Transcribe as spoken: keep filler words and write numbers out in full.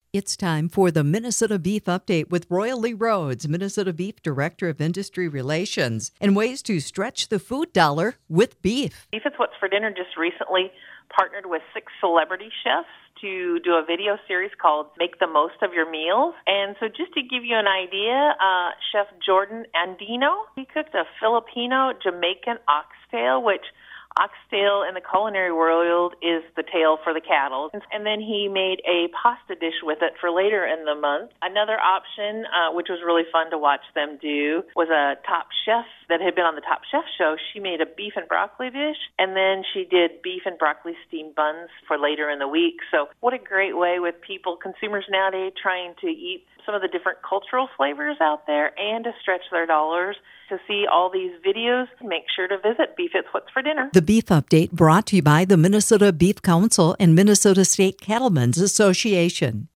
It's time for the Minnesota Beef Update with Royal Lee Rhodes, Minnesota Beef Director of Industry Relations, and ways to stretch the food dollar with beef. Beef is What's for Dinner just recently partnered with six celebrity chefs to do a video series called Make the Most of Your Meals. And so just to give you an idea, uh, Chef Jordan Andino, he cooked a Filipino Jamaican oxtail, which oxtail in the culinary world is the tail for the cattle. And then he made a pasta dish with it for later in the month. Another option, uh, which was really fun to watch them do, was a Top Chef that had been on the Top Chef show. She made a beef and broccoli dish, and then she did beef and broccoli steamed buns for later in the week. So what a great way with people, consumers nowadays, trying to eat some of the different cultural flavors out there and to stretch their dollars. To see all these videos, make sure to visit Beef It's What's for Dinner. The Beef Update brought to you by the Minnesota Beef Council and Minnesota State Cattlemen's Association.